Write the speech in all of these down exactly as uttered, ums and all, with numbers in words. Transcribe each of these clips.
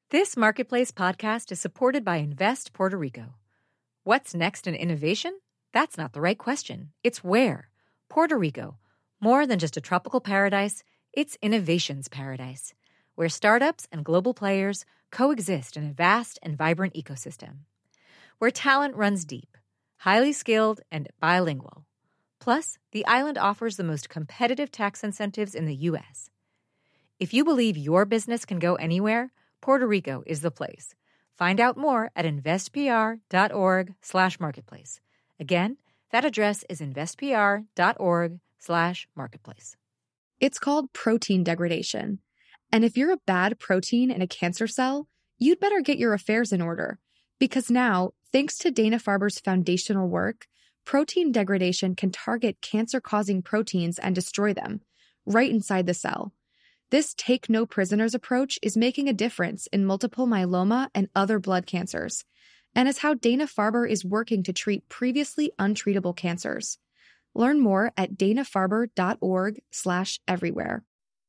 This Marketplace podcast is supported by Invest Puerto Rico. What's next in innovation? That's not the right question. It's where. Puerto Rico. More than just a tropical paradise, it's innovation's paradise, where startups and global players coexist in a vast and vibrant ecosystem. Where talent runs deep, highly skilled, and bilingual. Plus, the island offers the most competitive tax incentives in the U S. If you believe your business can go anywhere, Puerto Rico is the place. Find out more at investpr.org slash marketplace. Again, that address is investpr.org slash marketplace. It's called protein degradation. And if you're a bad protein in a cancer cell, you'd better get your affairs in order. Because now, thanks to Dana-Farber's foundational work, protein degradation can target cancer-causing proteins and destroy them, right inside the cell. This take-no-prisoners approach is making a difference in multiple myeloma and other blood cancers, and is how Dana-Farber is working to treat previously untreatable cancers. Learn more at danafarber.org slash everywhere.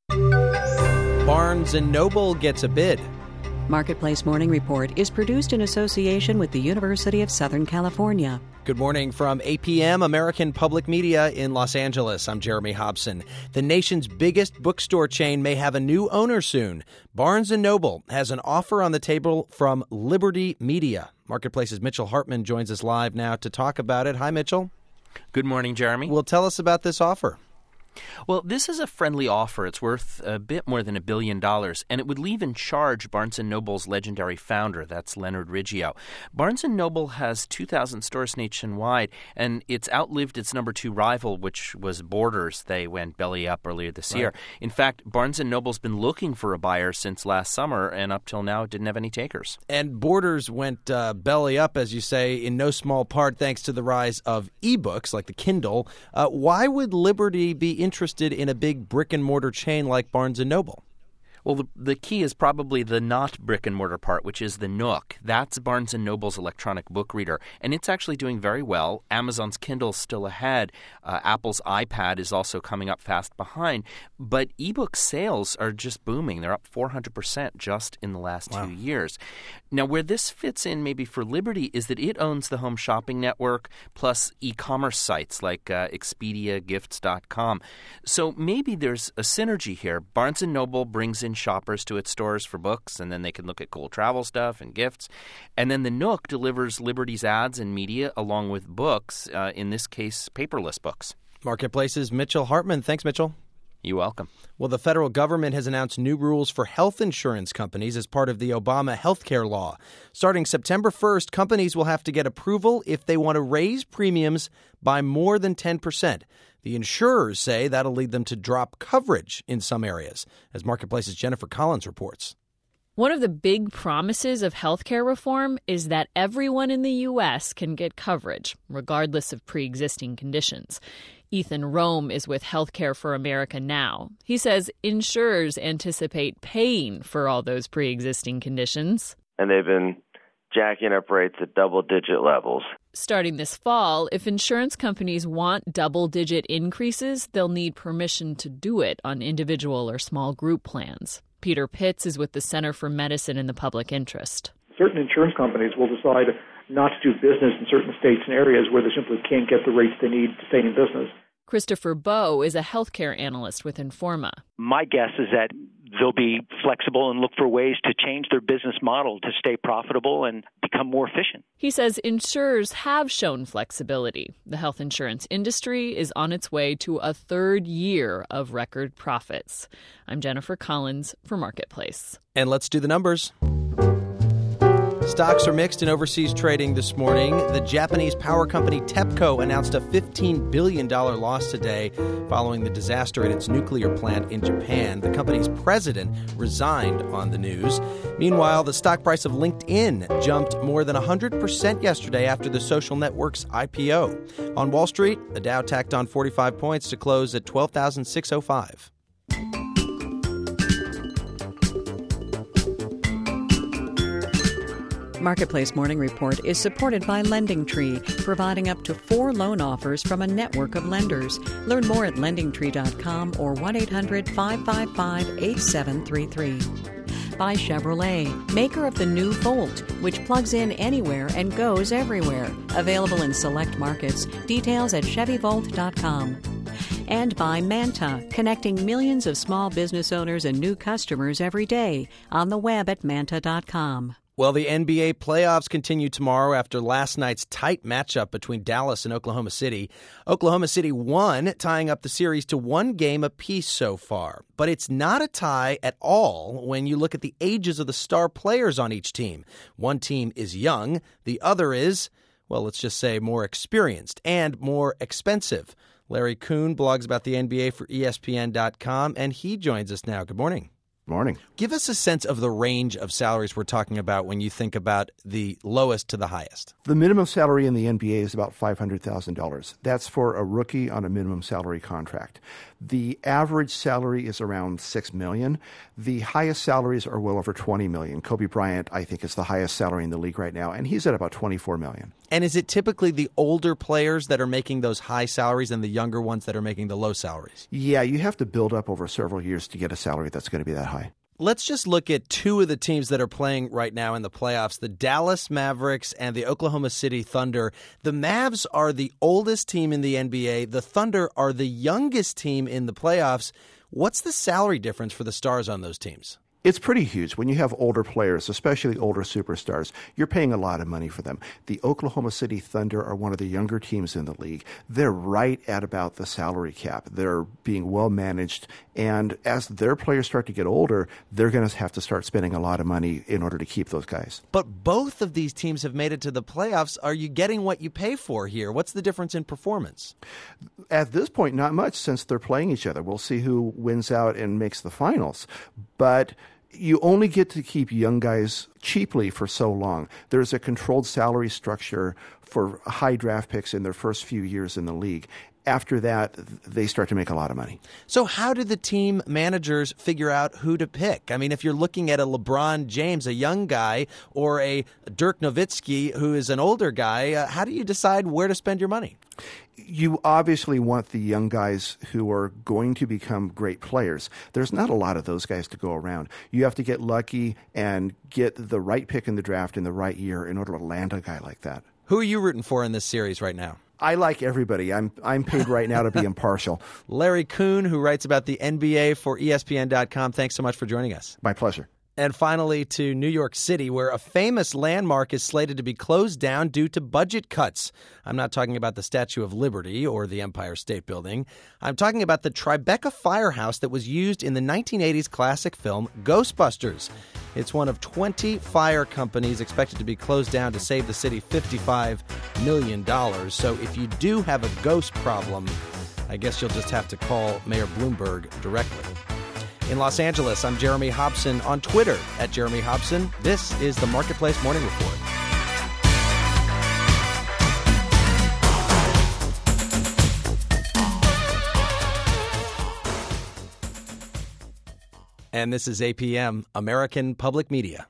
Barnes and Noble gets a bid. Marketplace Morning Report is produced in association with the University of Southern California. Good morning from A P M, American Public Media in Los Angeles. I'm Jeremy Hobson. The nation's biggest bookstore chain may have a new owner soon. Barnes and Noble has an offer on the table from Liberty Media. Marketplace's Mitchell Hartman joins us live now to talk about it. Hi, Mitchell. Good morning, Jeremy. Well, tell us about this offer. Well, this is a friendly offer. It's worth a bit more than a billion dollars, and it would leave in charge Barnes and Noble's legendary founder. That's Leonard Riggio. Barnes and Noble has two thousand stores nationwide, and it's outlived its number two rival, which was Borders. They went belly up earlier this right. year. In fact, Barnes and Noble's been looking for a buyer since last summer, and up till now it didn't have any takers. And Borders went uh, belly up, as you say, in no small part thanks to the rise of ebooks like the Kindle. Uh, why would Liberty be interested interested in a big brick-and-mortar chain like Barnes and Noble? Well, the, the key is probably the not brick-and-mortar part, which is the Nook. That's Barnes and Noble's electronic book reader, and it's actually doing very well. Amazon's Kindle's still ahead. Uh, Apple's iPad is also coming up fast behind. But ebook sales are just booming. They're up four hundred percent just in the last wow. two years. Now, where this fits in maybe for Liberty is that it owns the home shopping network plus e-commerce sites like uh, Expedia, Gifts dot com. So maybe there's a synergy here. Barnes and Noble brings in shoppers to its stores for books, and then they can look at cool travel stuff and gifts. And then the Nook delivers Liberty's ads and media along with books, uh, in this case, paperless books. Marketplace's Mitchell Hartman. Thanks, Mitchell. You're welcome. Well, the federal government has announced new rules for health insurance companies as part of the Obama healthcare law. Starting September first, companies will have to get approval if they want to raise premiums by more than ten percent. The insurers say that'll lead them to drop coverage in some areas, as Marketplace's Jennifer Collins reports. One of the big promises of healthcare reform is that everyone in the U S can get coverage, regardless of pre-existing conditions. Ethan Rome is with Healthcare for America Now. He says insurers anticipate paying for all those pre-existing conditions. And they've been jacking up rates at double-digit levels. Starting this fall, if insurance companies want double-digit increases, they'll need permission to do it on individual or small group plans. Peter Pitts is with the Center for Medicine in the Public Interest. Certain insurance companies will decide not to do business in certain states and areas where they simply can't get the rates they need to stay in business. Christopher Bowe is a healthcare analyst with Informa. My guess is that they'll be flexible and look for ways to change their business model to stay profitable and become more efficient. He says insurers have shown flexibility. The health insurance industry is on its way to a third year of record profits. I'm Jennifer Collins for Marketplace. And let's do the numbers. Stocks are mixed in overseas trading this morning. The Japanese power company TEPCO announced a fifteen billion dollars loss today following the disaster at its nuclear plant in Japan. The company's president resigned on the news. Meanwhile, the stock price of LinkedIn jumped more than one hundred percent yesterday after the social network's I P O. On Wall Street, the Dow tacked on forty-five points to close at twelve thousand six hundred five. Marketplace Morning Report is supported by LendingTree, providing up to four loan offers from a network of lenders. Learn more at lending tree dot com or one eight hundred five five five eight seven three three. by Chevrolet, maker of the new Volt, which plugs in anywhere and goes everywhere. Available in select markets. Details at Chevy Volt dot com. And by Manta, connecting millions of small business owners and new customers every day on the web at manta dot com. Well, the N B A playoffs continue tomorrow after last night's tight matchup between Dallas and Oklahoma City. Oklahoma City won, tying up the series to one game apiece so far. But it's not a tie at all when you look at the ages of the star players on each team. One team is young, the other is, well, let's just say more experienced and more expensive. Larry Kuhn blogs about the N B A for E S P N dot com, and he joins us now. Good morning. Morning. Give us a sense of the range of salaries we're talking about when you think about the lowest to the highest. The minimum salary in the N B A is about five hundred thousand dollars. That's for a rookie on a minimum salary contract. The average salary is around six million dollars. The highest salaries are well over twenty million dollars. Kobe Bryant, I think, is the highest salary in the league right now, and he's at about twenty-four million dollars. And is it typically the older players that are making those high salaries and the younger ones that are making the low salaries? Yeah, you have to build up over several years to get a salary that's going to be that high. Let's just look at two of the teams that are playing right now in the playoffs, the Dallas Mavericks and the Oklahoma City Thunder. The Mavs are the oldest team in the N B A. The Thunder are the youngest team in the playoffs. What's the salary difference for the stars on those teams? It's pretty huge. When you have older players, especially older superstars, you're paying a lot of money for them. The Oklahoma City Thunder are one of the younger teams in the league. They're right at about the salary cap. They're being well managed. And as their players start to get older, they're going to have to start spending a lot of money in order to keep those guys. But both of these teams have made it to the playoffs. Are you getting what you pay for here? What's the difference in performance? At this point, not much, since they're playing each other. We'll see who wins out and makes the finals. But you only get to keep young guys cheaply for so long. There's a controlled salary structure for high draft picks in their first few years in the league. After that, they start to make a lot of money. So how do the team managers figure out who to pick? I mean, if you're looking at a LeBron James, a young guy, or a Dirk Nowitzki, who is an older guy, uh, how do you decide where to spend your money? You obviously want the young guys who are going to become great players. There's not a lot of those guys to go around. You have to get lucky and get the right pick in the draft in the right year in order to land a guy like that. Who are you rooting for in this series right now? I like everybody. I'm I'm paid right now to be impartial. Larry Kuhn, who writes about the N B A for E S P N dot com. Thanks so much for joining us. My pleasure. And finally to New York City, where a famous landmark is slated to be closed down due to budget cuts. I'm not talking about the Statue of Liberty or the Empire State Building. I'm talking about the Tribeca Firehouse that was used in the nineteen eighties classic film Ghostbusters. It's one of twenty fire companies expected to be closed down to save the city fifty-five million dollars. So if you do have a ghost problem, I guess you'll just have to call Mayor Bloomberg directly. In Los Angeles, I'm Jeremy Hobson. On Twitter, at Jeremy Hobson. This is the Marketplace Morning Report. And this is A P M, American Public Media.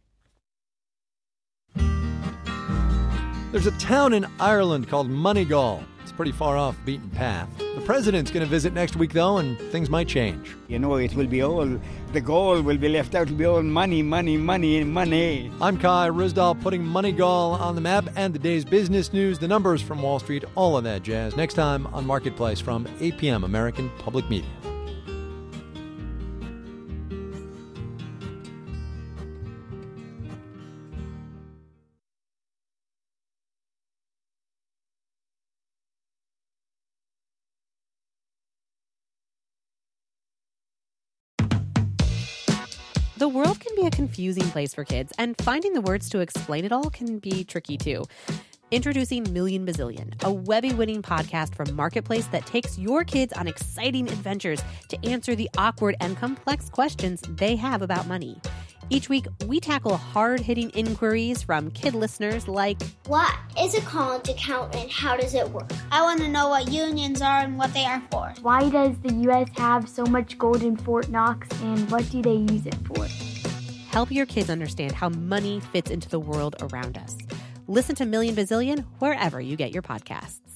There's a town in Ireland called Moneygall. It's pretty far off beaten path. The president's going to visit next week, though, and things might change. You know, it will be all, the goal will be left out. It will be all money, money, money, money. I'm Kai Ryssdal, putting Moneygall on the map and the day's business news, the numbers from Wall Street, all of that jazz. Next time on Marketplace from A P M, American Public Media. The world can be a confusing place for kids, and finding the words to explain it all can be tricky too. Introducing Million Bazillion, a Webby-winning podcast from Marketplace that takes your kids on exciting adventures to answer the awkward and complex questions they have about money. Each week, we tackle hard-hitting inquiries from kid listeners like, what is a college account and how does it work? I want to know what unions are and what they are for. Why does the U S have so much gold in Fort Knox and what do they use it for? Help your kids understand how money fits into the world around us. Listen to Million Bazillion wherever you get your podcasts.